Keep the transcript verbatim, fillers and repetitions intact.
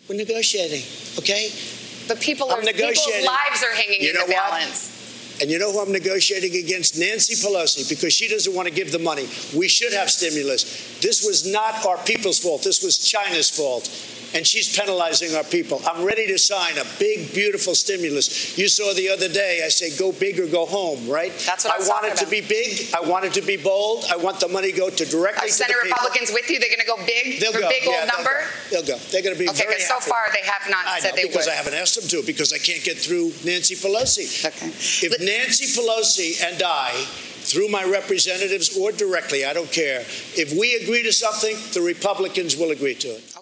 We're negotiating, okay? But people are, I'm negotiating. people's lives are hanging You in know the what? balance. And you know who I'm negotiating against? Nancy Pelosi, because she doesn't want to give the money. We should have stimulus. This was not our people's fault. This was China's fault. And she's penalizing our people. I'm ready to sign a big, beautiful stimulus. You saw the other day, I say, go big or go home, right? That's what I was I want talking it to about. be big. I want it to be bold. I want the money to go to directly Are to Senate the people. Republicans with you? They're going to go big They'll for go. big Yeah, old they'll number? go. They'll go. They're going to be Okay, very because so happy. far they have not I said know, they because would. I haven't asked them to, because I can't get through Nancy Pelosi. Okay. If Nancy Pelosi and I, through my representatives or directly, I don't care, if we agree to something, the Republicans will agree to it.